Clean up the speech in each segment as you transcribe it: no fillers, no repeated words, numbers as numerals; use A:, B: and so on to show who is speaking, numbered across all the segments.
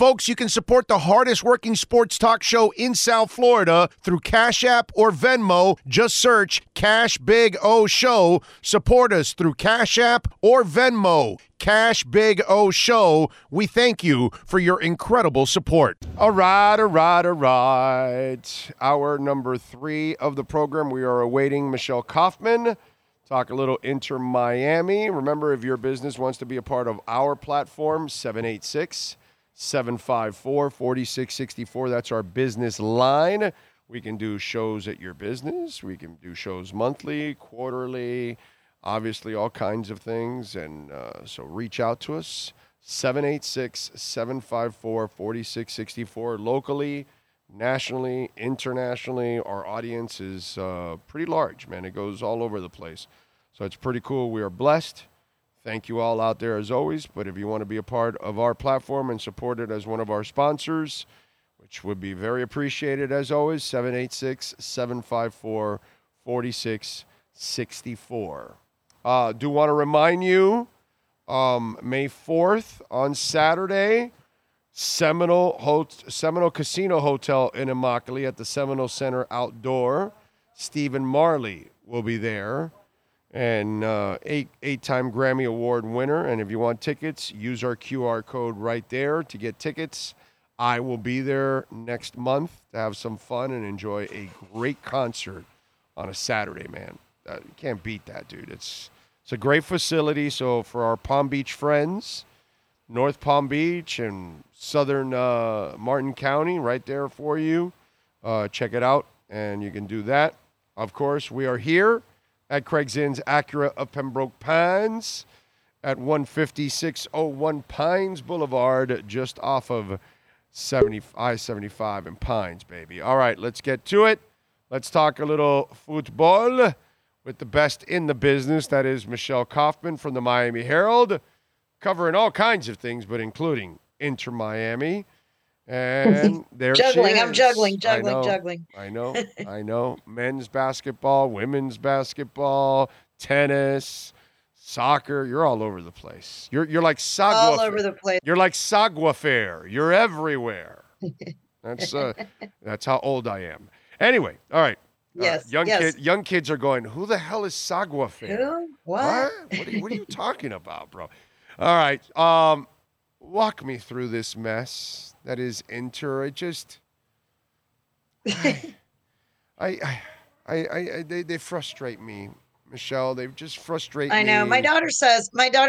A: Folks, you can support the hardest working sports talk show in South Florida through Cash App or Venmo. Just search Cash Big O Show. Support us through Cash App or Venmo. Cash Big O Show. We thank you for your incredible support. All right. Hour number 3 of the program. We are awaiting Michelle Kaufman. Talk a little Inter Miami. Remember, if your business wants to be a part of our platform, 786-754-4664. That's our business line. We can do shows at your business. We can do shows monthly, quarterly, obviously all kinds of things. And so reach out to us, 786-754-4664. Locally, nationally, internationally, our audience is pretty large, man. It goes all over the place. So it's pretty cool. We are blessed. Thank you all out there as always. But if you want to be a part of our platform and support it as one of our sponsors, which would be very appreciated as always, 786-754-4664. Do want to remind you, May 4th on Saturday, Seminole Casino Hotel in Immokalee at the Seminole Center Outdoor. Stephen Marley will be there, and eight-time Grammy Award winner. And if you want tickets, use our QR code right there to get tickets. I will be there next month to have some fun and enjoy a great concert on a Saturday, man. You can't beat that, dude. It's a great facility. So for our Palm Beach friends, North Palm Beach and Southern Martin County, right there for you. Check it out, and you can do that. Of course, we are here at Craig Zinn's Acura of Pembroke Pines at 15601 Pines Boulevard, just off of I-75 in Pines, baby. All right, let's get to it. Let's talk a little football with the best in the business. That is Michelle Kaufman from the Miami Herald, covering all kinds of things, but including Inter Miami. And there
B: juggling.
A: she is.
B: I'm juggling.
A: I know. Men's basketball, women's basketball, tennis, soccer. You're all over the place. You're like Sagua.
B: All over the place.
A: You're like Sagua Fair. You're everywhere. That's how old I am. Anyway, all right.
B: Yes.
A: Young kids are going, who the hell is Sagua Fair?
B: Who? What?
A: What are you talking about, bro? All right. Walk me through this mess that is Inter. They frustrate me, Michelle. They just frustrate me.
B: I know. My daughter says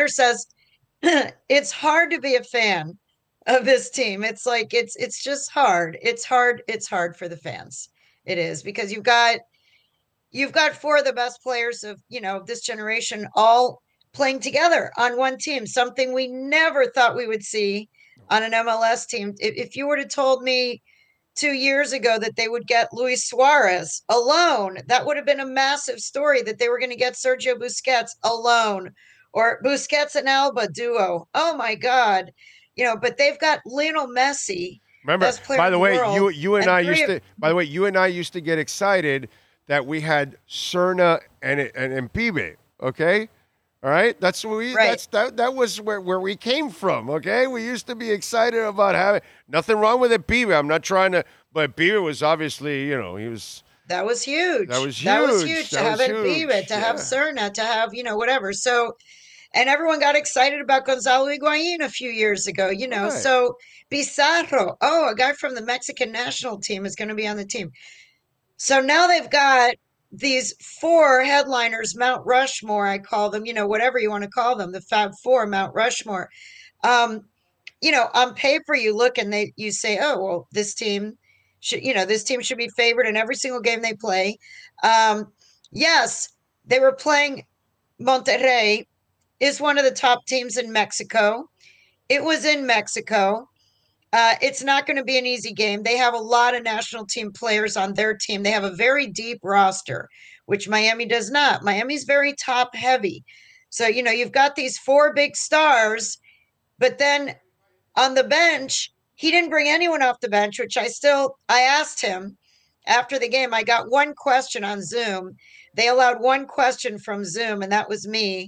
B: it's hard to be a fan of this team. It's like it's just hard. It's hard for the fans. It is, because you've got 4 of the best players of, this generation all playing together on one team, something we never thought we would see on an MLS team. If you were to told me 2 years ago that they would get Luis Suarez alone, that would have been a massive story, that they were going to get Sergio Busquets alone, or Busquets and Alba duo. Oh my God. But they've got Lionel Messi.
A: Remember, by the way, you and I used to get excited that we had Serna and Pibe, okay? All right? That's what that was where we came from, okay? We used to be excited about having nothing wrong with it, Pibe. I'm not trying to, but Pibe was obviously, he was.
B: That was huge.
A: That was
B: huge to have Pibe, to have Serna, to have, whatever. So, and everyone got excited about Gonzalo Higuain a few years ago,
A: Right.
B: So Pizarro, a guy from the Mexican national team is going to be on the team. So now they've got these 4 headliners, Mount Rushmore, I call them, whatever you want to call them, the Fab Four, Mount Rushmore. On paper you look and you say, oh, well, this team should be favored in every single game they play. Yes, they were playing Monterrey, is one of the top teams in Mexico. It was in Mexico. It's not going to be an easy game. They have a lot of national team players on their team. They have a very deep roster, which Miami does not. Miami's very top heavy. So, you've got these 4 big stars, but then on the bench, he didn't bring anyone off the bench, which I asked him after the game. I got one question on Zoom. They allowed one question from Zoom, and that was me.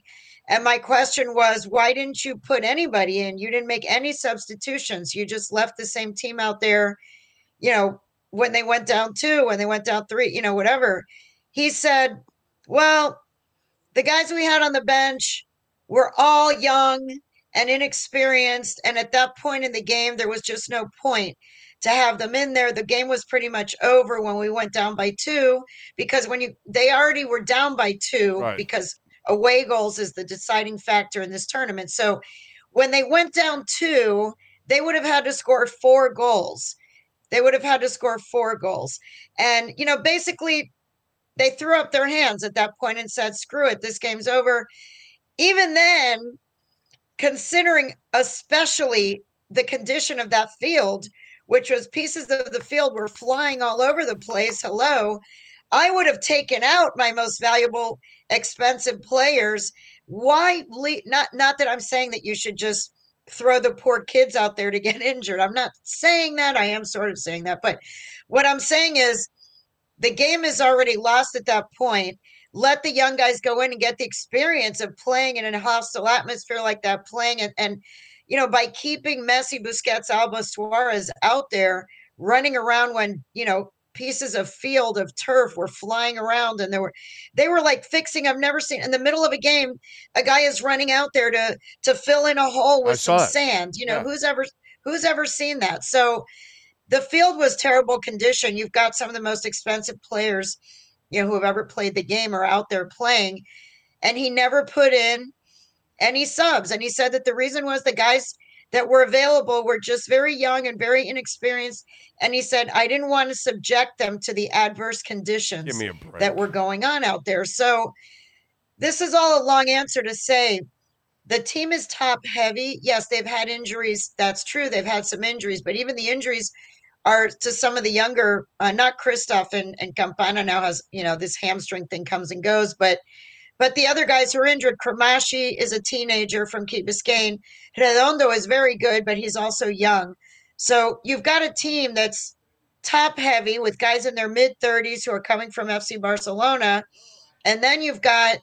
B: And my question was, why didn't you put anybody in? You didn't make any substitutions. You just left the same team out there, you know, when they went down 2, when they went down 3, whatever. He said, well, the guys we had on the bench were all young and inexperienced. And at that point in the game, there was just no point to have them in there. The game was pretty much over when we went down by 2, because they already were down by 2,
A: Right.
B: because away goals is the deciding factor in this tournament. So when they went down 2, they would have had to score 4 goals. They would have had to score 4 goals. And, basically they threw up their hands at that point and said, screw it, this game's over. Even then, considering especially the condition of that field, which was pieces of the field were flying all over the place. Hello. I would have taken out my most valuable, expensive players. Why? Not that I'm saying that you should just throw the poor kids out there to get injured. I'm not saying that. I am sort of saying that. But what I'm saying is the game is already lost at that point. Let the young guys go in and get the experience of playing in a hostile atmosphere like that, playing it. And, by keeping Messi, Busquets, Alba, Suarez out there running around when, pieces of field of turf were flying around and they were like fixing, I've never seen in the middle of a game, a guy is running out there to fill in a hole with some sand.
A: Yeah.
B: Who's ever seen that? So the field was terrible condition. You've got some of the most expensive players, who have ever played the game are out there playing. And he never put in any subs. And he said that the reason was the guys that were available were just very young and very inexperienced. And he said, I didn't want to subject them to the adverse conditions that were going on out there. So this is all a long answer to say the team is top heavy. Yes, they've had injuries. That's true. They've had some injuries, but even the injuries are to some of the younger, not Christoph and Campana now has, this hamstring thing comes and goes, but the other guys who are injured, Cramashi is a teenager from Key Biscayne. Redondo is very good, but he's also young. So you've got a team that's top heavy with guys in their mid-30s who are coming from FC Barcelona. And then you've got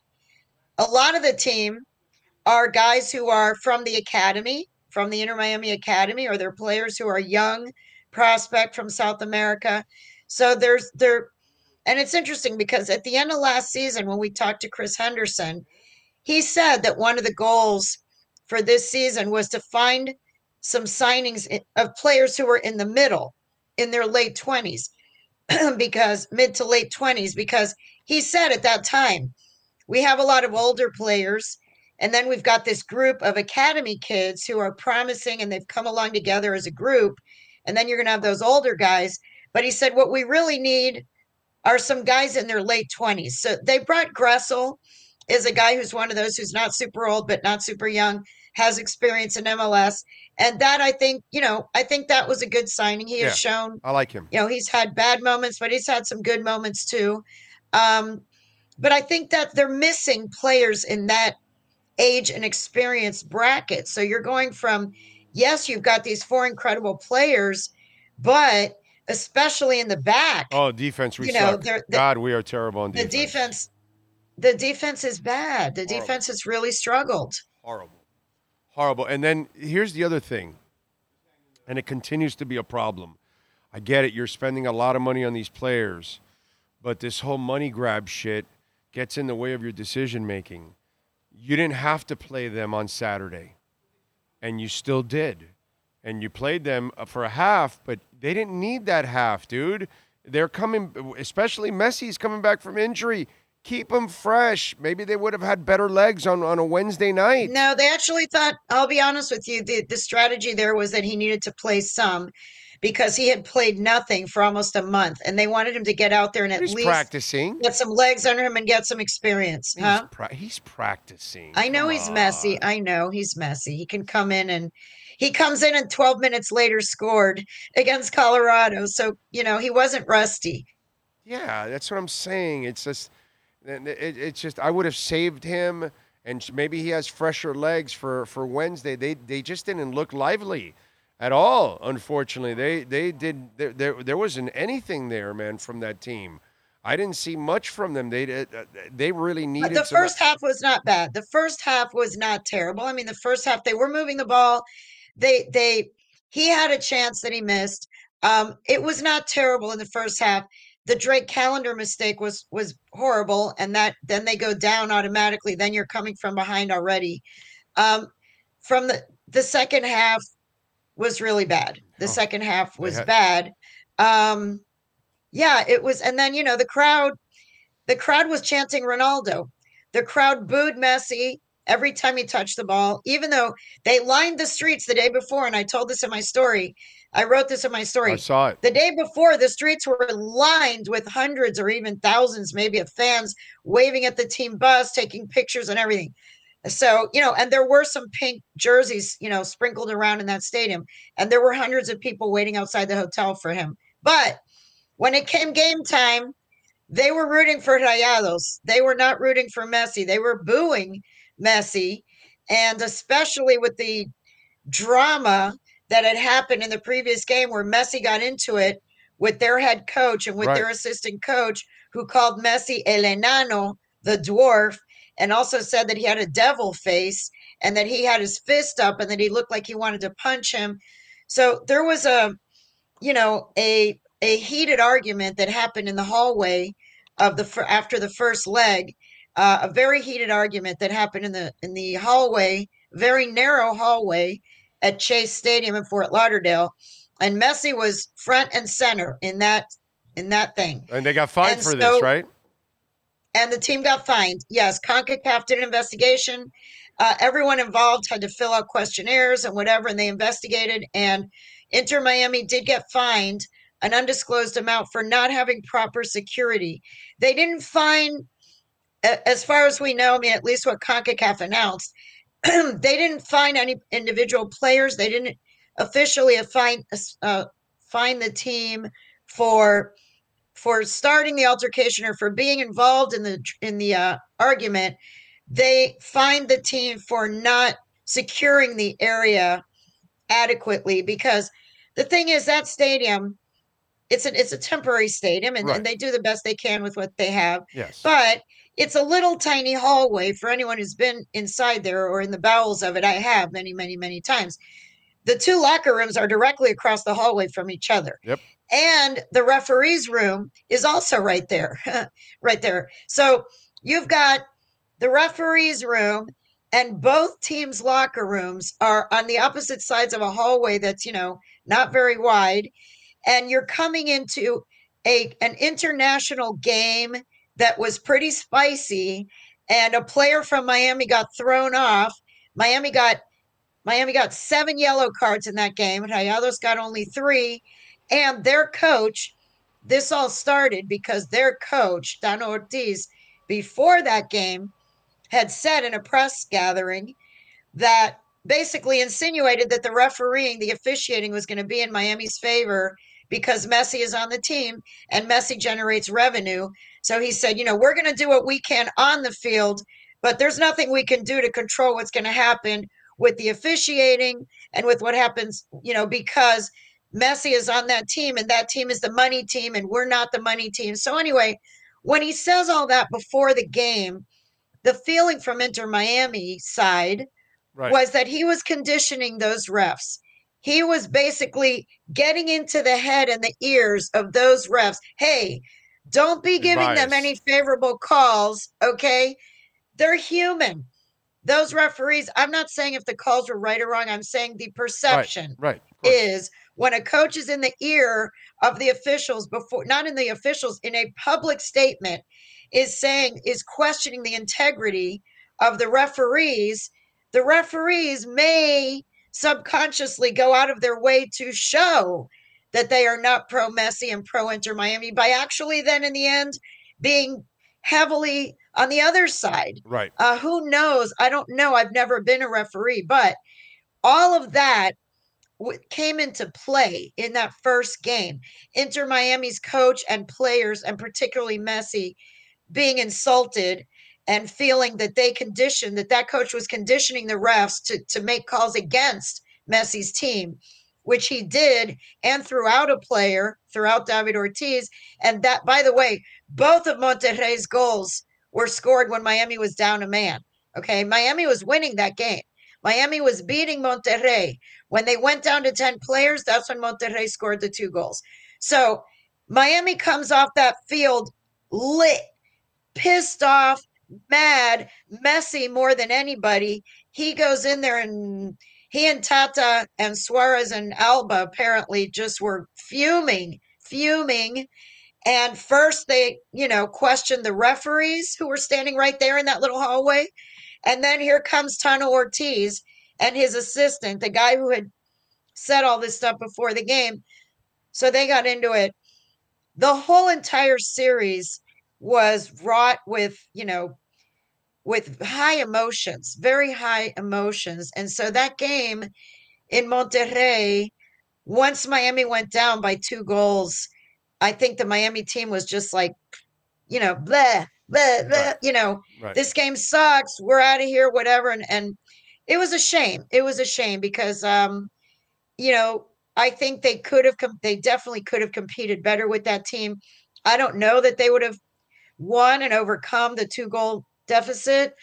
B: a lot of the team are guys who are from the academy, from the Inter Miami Academy, or they're players who are young prospect from South America. So and it's interesting because at the end of last season, when we talked to Chris Henderson, he said that one of the goals for this season was to find some signings of players who were in the middle, in their late 20s, because mid to late 20s, because he said at that time, we have a lot of older players. And then we've got this group of academy kids who are promising and they've come along together as a group. And then you're going to have those older guys. But he said, what we really need are some guys in their late 20s. So they brought Gressel, is a guy who's one of those who's not super old, but not super young, has experience in MLS. And that I think that was a good signing. He has shown.
A: I like him.
B: He's had bad moments, but he's had some good moments too. But I think that they're missing players in that age and experience bracket. So you're going from, yes, you've got these 4 incredible players, but especially in the back.
A: Oh, defense, we suck. God, we are terrible on defense.
B: The defense is bad. The defense has really struggled.
A: Horrible. And then here's the other thing, and it continues to be a problem. I get it. You're spending a lot of money on these players, but this whole money grab shit gets in the way of your decision making. You didn't have to play them on Saturday, and you still did. And you played them for a half, but they didn't need that half, dude. They're coming, especially Messi's coming back from injury. Keep them fresh. Maybe they would have had better legs on a Wednesday night.
B: No, they actually thought, I'll be honest with you, the strategy there was that he needed to play some because he had played nothing for almost a month, and they wanted him to get out there and at least
A: practicing,
B: get some legs under him and get some experience.
A: He's practicing.
B: I know he's messy. I know he's messy. He can come in and he comes in and 12 minutes later scored against Colorado. So, he wasn't rusty.
A: Yeah, that's what I'm saying. It's just I would have saved him, and maybe he has fresher legs for Wednesday. They just didn't look lively at all, unfortunately. There wasn't anything there, man, from that team. I didn't see much from them. They really
B: But
A: needed
B: the
A: some.
B: first half was not bad. The first half was not terrible. I mean, the first half they were moving the ball. They he had a chance that he missed. It was not terrible in the first half. The Drake calendar mistake was horrible, and that then they go down automatically. Then you're coming from behind already. Um, from the second half was really bad. The
A: Oh,
B: second half
A: they
B: was
A: had
B: bad. Um, yeah, it was, and then the crowd was chanting Ronaldo. The crowd booed Messi every time he touched the ball, even though they lined the streets the day before. And I told this in my story. I wrote this in my
A: I
B: story.
A: saw it.
B: The day before, the streets were lined with hundreds or even thousands, maybe, of fans waving at the team bus, taking pictures and everything. So, and there were some pink jerseys, sprinkled around in that stadium. And there were hundreds of people waiting outside the hotel for him. But when it came game time, they were rooting for Rayados. They were not rooting for Messi. They were booing Messi. And especially with the drama that had happened in the previous game where Messi got into it with their head coach and with
A: Right.
B: their assistant coach, who called Messi El Enano, the dwarf, and also said that he had a devil face and that he had his fist up and that he looked like he wanted to punch him. So there was a heated argument that happened in the hallway of after the first leg. A very heated argument that happened in the hallway, very narrow hallway at Chase Stadium in Fort Lauderdale, and Messi was front and center in that thing.
A: And they got fined
B: And
A: for this,
B: so
A: right?
B: and the team got fined. Yes, CONCACAF did an investigation. Everyone involved had to fill out questionnaires and whatever, and they investigated. And Inter Miami did get fined an undisclosed amount for not having proper security. They didn't fine, as far as we know, I mean, at least what CONCACAF announced, they didn't fine any individual players. They didn't officially fine the team for starting the altercation or for being involved in the argument. They fined the team for not securing the area adequately, because the thing is that stadium, it's a temporary stadium, and
A: Right.
B: they do the best they can with what they have,
A: Yes.
B: but it's a little tiny hallway. For anyone who's been inside there or in the bowels of it, I have many, many, many times. The two locker rooms are directly across the hallway from each other.
A: Yep.
B: And the referee's room is also right there, right there. So you've got the referee's room, and both teams' locker rooms are on the opposite sides of a hallway that's, not very wide. And you're coming into an international game that was pretty spicy, and a player from Miami got thrown off. Miami got Miami got 7 yellow cards in that game. Rayados got only 3. And their coach, this all started because their coach, Dano Ortiz, before that game, had said in a press gathering that basically insinuated that the officiating was going to be in Miami's favor because Messi is on the team and Messi generates revenue. So he said, we're going to do what we can on the field, but there's nothing we can do to control what's going to happen with the officiating and with what happens, because Messi is on that team and that team is the money team and we're not the money team. So anyway, when he says all that before the game, the feeling from Inter Miami side
A: Right.
B: was that he was conditioning those refs. He was basically getting into the head and the ears of those refs. Hey, don't be giving them any favorable calls, okay? They're human. Those referees, I'm not saying if the calls were right or wrong. I'm saying the perception
A: Right.
B: is when a coach is in the ear of the officials before, not in the officials, in a public statement, is questioning the integrity of the referees may subconsciously go out of their way to show that they are not pro Messi and pro Inter Miami by actually then in the end being heavily on the other side.
A: Right.
B: Who knows? I don't know. I've never been a referee, but all of that came into play in that first game. Inter Miami's coach and players, and particularly Messi, being insulted and feeling that that coach was conditioning the refs to make calls against Messi's team. which he did, and throughout a player, throughout David Ortiz. And that, by the way, both of Monterrey's goals were scored when Miami was down a man. Okay. Miami was winning that game. Miami was beating Monterrey. When they went down to 10 players, that's when Monterrey scored the 2 goals. So Miami comes off that field lit, pissed off, mad, messy more than anybody. He goes in there and he and Tata and Suarez and Alba apparently just were fuming. And first they, questioned the referees who were standing right there in that little hallway. And then here comes Tano Ortiz and his assistant, the guy who had said all this stuff before the game. So they got into it. The whole entire series was wrought with, with high emotions, very high emotions. And so that game in Monterrey, once Miami went down by 2 goals, I think the Miami team was just like, blah, blah, blah,
A: Right.
B: this game sucks. We're out of here, whatever. And it was a shame. It was a shame because, I think they definitely could have competed better with that team. I don't know that they would have won and overcome the 2-goal deficit.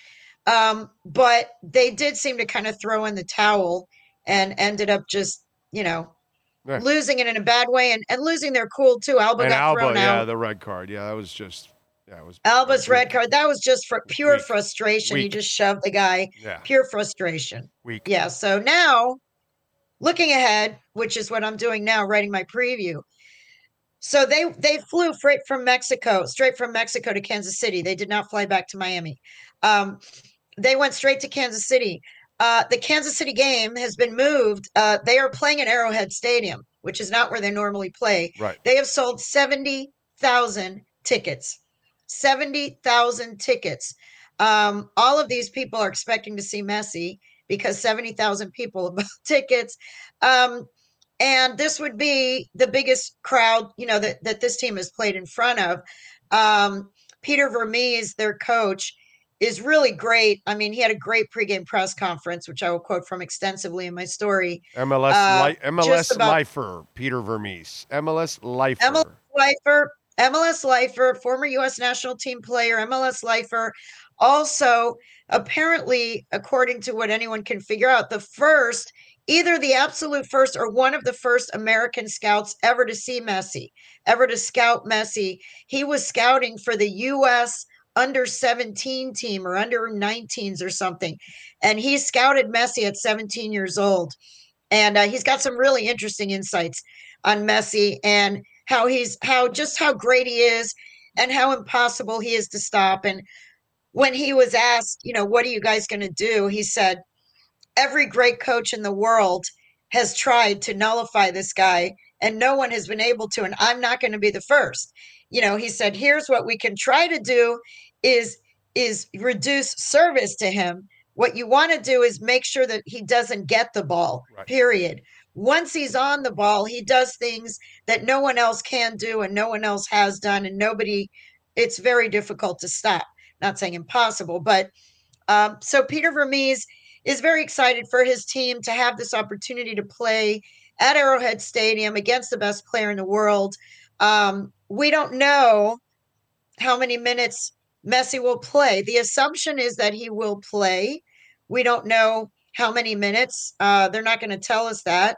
B: But they did seem to kind of throw in the towel and ended up just,
A: Right.
B: losing it in a bad way and losing their cool too. Alba
A: And
B: got
A: Alba,
B: thrown
A: yeah,
B: out.
A: the red card. Yeah, that was just, it was
B: Alba's
A: weak.
B: red card. That was just for pure
A: Weak.
B: frustration. He
A: Weak.
B: just shoved the guy.
A: Yeah.
B: Pure frustration.
A: Weak.
B: Yeah. So now, looking ahead, which is what I'm doing now, writing my preview. So they flew straight from Mexico to Kansas City. They did not fly back to Miami. They went straight to Kansas City. The Kansas City game has been moved. They are playing at Arrowhead Stadium, which is not where they normally play.
A: Right.
B: They have sold 70,000 tickets. 70,000 tickets. All of these people are expecting to see Messi because 70,000 people bought tickets. And this would be the biggest crowd, that this team has played in front of. Peter Vermes, their coach, is really great. I mean, he had a great pregame press conference, which I will quote from extensively in my story.
A: MLS lifer, Peter Vermes. MLS lifer.
B: MLS lifer, former U.S. national team player, MLS lifer. Also, apparently, according to what anyone can figure out, either the absolute first or one of the first American scouts ever to see Messi, ever to scout Messi. He was scouting for the U.S. under 17 team or under 19s or something. And he scouted Messi at 17 years old. And he's got some really interesting insights on Messi and how great he is and how impossible he is to stop. And when he was asked, what are you guys going to do? He said, every great coach in the world has tried to nullify this guy and no one has been able to, and I'm not going to be the first. He said, here's what we can try to do is reduce service to him. What you want to do is make sure that he doesn't get the ball, right. Period. Once he's on the ball, he does things that no one else can do and no one else has done, and it's very difficult to stop. Not saying impossible, but so Peter Vermes is very excited for his team to have this opportunity to play at Arrowhead Stadium against the best player in the world. We don't know how many minutes Messi will play. The assumption is that he will play. We don't know how many minutes. They're not going to tell us that.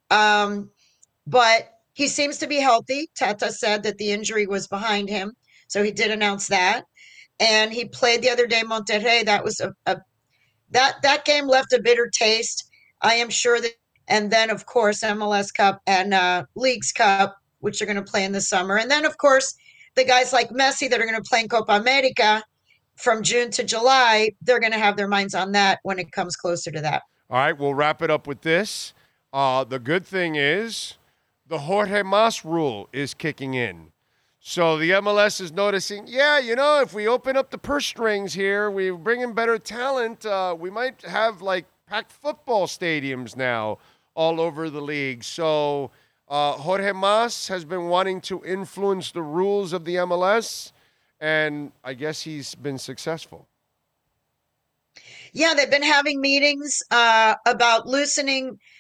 B: But he seems to be healthy. Tata said that the injury was behind him. So he did announce that. And he played the other day, Monterrey. That was that game left a bitter taste. I am sure that. And then, of course, MLS Cup and Leagues Cup, which they're going to play in the summer. And then, of course, the guys like Messi that are going to play in Copa America from June to July, they're going to have their minds on that when it comes closer to that.
A: All right, we'll wrap it up with this. The good thing is the Jorge Mas rule is kicking in. So the MLS is noticing, if we open up the purse strings here, we bring in better talent, we might have packed football stadiums now all over the league. So Jorge Mas has been wanting to influence the rules of the MLS, and I guess he's been successful.
B: Yeah, they've been having meetings about loosening,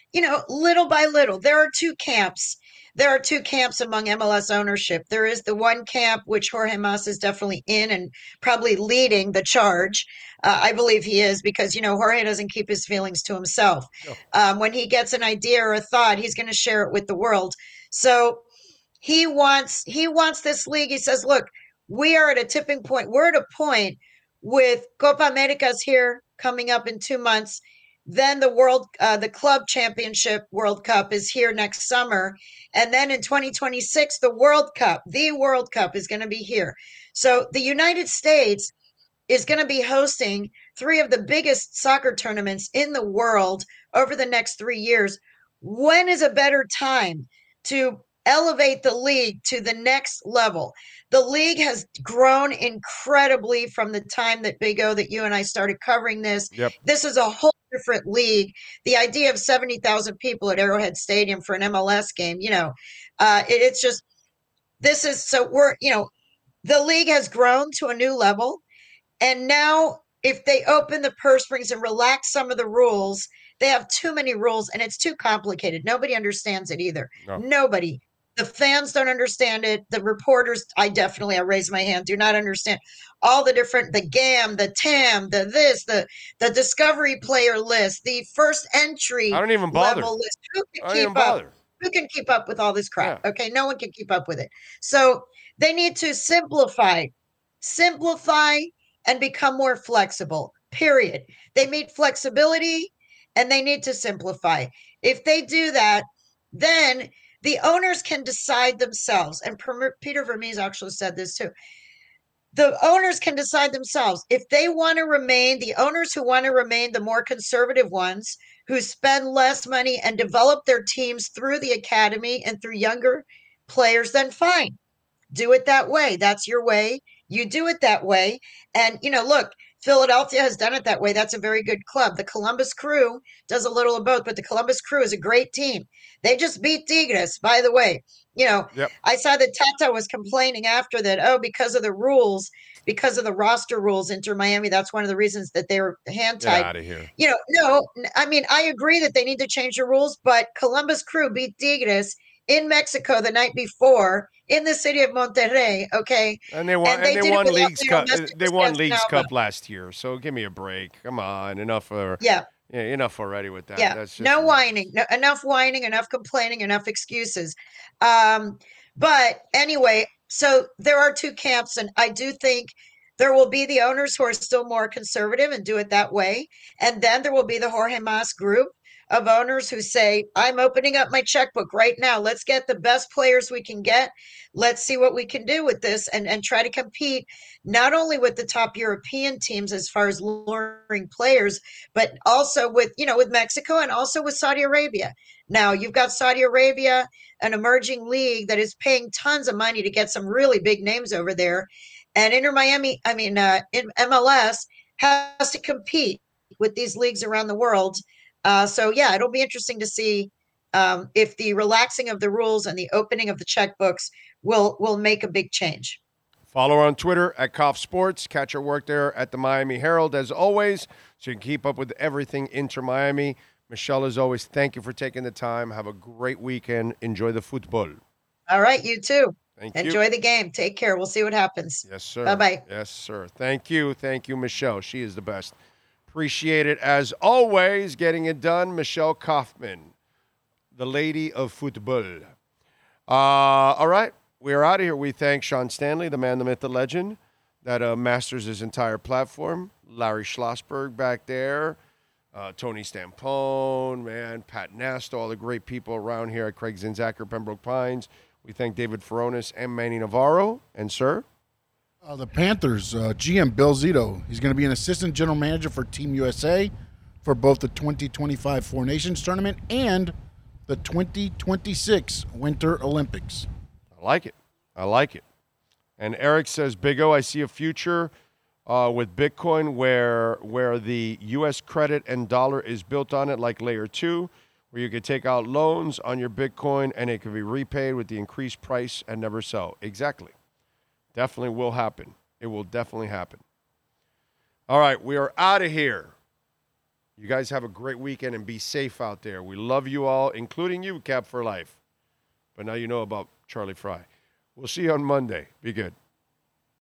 B: little by little, there are two camps. There are two camps among MLS ownership. There is the one camp, which Jorge Mas is definitely in and probably leading the charge. I believe he is because, Jorge doesn't keep his feelings to himself.
A: No.
B: When he gets an idea or a thought, he's going to share it with the world. So he wants this league. He says, look, we are at a tipping point. We're at a point with Copa America's here coming up in 2 months. Then the club championship World Cup is here next summer. And then in 2026, the World Cup is going to be here. So the United States is going to be hosting three of the biggest soccer tournaments in the world over the next 3 years. When is a better time to elevate the league to the next level? The league has grown incredibly from the time that Big O, that you and I started covering this.
A: Yep.
B: This is a whole different league. The idea of 70,000 people at Arrowhead Stadium for an MLS game, it's just, this is, so the league has grown to a new level. And now, if they open the purse strings and relax some of the rules, they have too many rules and it's too complicated. Nobody understands it either.
A: No.
B: Nobody. The fans don't understand it. The reporters, I raise my hand, do not understand all the different, the GAM, the TAM, the discovery player list, the first entry
A: I don't even bother.
B: level list. Who
A: I
B: can
A: don't even
B: keep up?
A: bother.
B: Who can keep up with all this crap?
A: Yeah.
B: Okay, no one can keep up with it. So they need to simplify and become more flexible, period. They need flexibility and they need to simplify. If they do that, then the owners can decide themselves. And Peter Vermees actually said this too. The owners can decide themselves if they want to remain, the owners who want to remain the more conservative ones, who spend less money and develop their teams through the academy and through younger players, then fine. Do it that way. That's your way. You do it that way. And, look, Philadelphia has done it that way. That's a very good club. The Columbus Crew does a little of both, but the Columbus Crew is a great team. They just beat Tigres, by the way.
A: Yep.
B: I saw that Tata was complaining after that, because of the rules, because of the roster rules, Inter Miami, that's one of the reasons that they were hand tied.
A: Get out of here.
B: No, I mean, I agree that they need to change the rules, but Columbus Crew beat Tigres in Mexico the night before in the city of Monterrey, okay?
A: And they won.
B: And
A: they won Leagues Cup. They won
B: against
A: Leagues
B: Alba.
A: Cup last year. So give me a break. Come on, enough.
B: Yeah.
A: Enough already with that.
B: Yeah.
A: That's just
B: No whining. No, enough whining. Enough complaining. Enough excuses. But anyway, so there are two camps, and I do think there will be the owners who are still more conservative and do it that way, and then there will be the Jorge Mas group of owners who say, I'm opening up my checkbook right now. Let's get the best players we can get. Let's see what we can do with this and try to compete not only with the top European teams as far as luring players, but also with Mexico and also with Saudi Arabia. Now you've got Saudi Arabia, an emerging league that is paying tons of money to get some really big names over there. And in MLS has to compete with these leagues around the world. So yeah, it'll be interesting to see if the relaxing of the rules and the opening of the checkbooks will make a big change.
A: Follow her on Twitter at Koff Sports. Catch her work there at the Miami Herald as always, so you can keep up with everything Inter Miami. Michelle, as always, thank you for taking the time. Have a great weekend. Enjoy the football.
B: All right, you too.
A: Thank you.
B: Enjoy the game. Take care. We'll see what happens.
A: Yes, sir.
B: Bye-bye.
A: Yes, sir. Thank you, Michelle. She is the best. Appreciate it as always. Getting it done, Michelle Kaufman, the lady of football. All right, we're out of here. We thank Sean Stanley, the man, the myth, the legend, that masters his entire platform. Larry Schlossberg back there. Tony Stampone, man, Pat Nasta, all the great people around here at Craig Zinzacker, Pembroke Pines. We thank David Furones and Manny Navarro. And, sir?
C: The Panthers, GM Bill Zito, he's going to be an assistant general manager for Team USA for both the 2025 Four Nations Tournament and the 2026 Winter Olympics.
A: I like it. And Eric says, Big O, I see a future with Bitcoin where the U.S. credit and dollar is built on it like Layer 2, where you could take out loans on your Bitcoin and it could be repaid with the increased price and never sell. Exactly. Definitely will happen. It will definitely happen. All right, we are out of here. You guys have a great weekend and be safe out there. We love you all, including you, Cap for Life. But now you know about Charlie Fry. We'll see you on Monday. Be good.